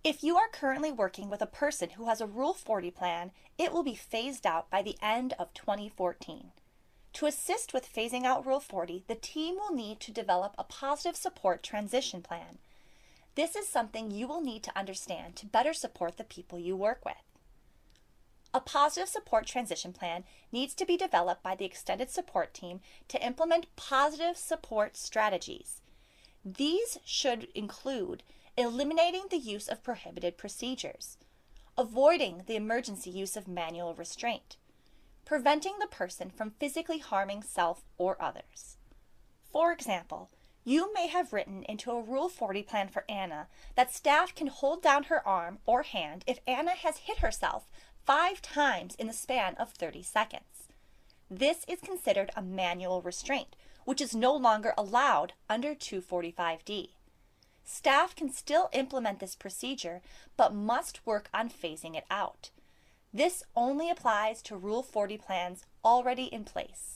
If you are currently working with a person who has a Rule 40 plan, it will be phased out by the end of 2014. To assist with phasing out Rule 40, the team will need to develop a positive support transition plan. This is something you will need to understand to better support the people you work with. A positive support transition plan needs to be developed by the extended support team to implement positive support strategies. These should include eliminating the use of prohibited procedures, avoiding the emergency use of manual restraint, preventing the person from physically harming self or others. For example, you may have written into a Rule 40 plan for Anna that staff can hold down her arm or hand if Anna has hit herself 5 times in the span of 30 seconds. This is considered a manual restraint, which is no longer allowed under 245D. Staff can still implement this procedure, but must work on phasing it out. This only applies to Rule 40 plans already in place.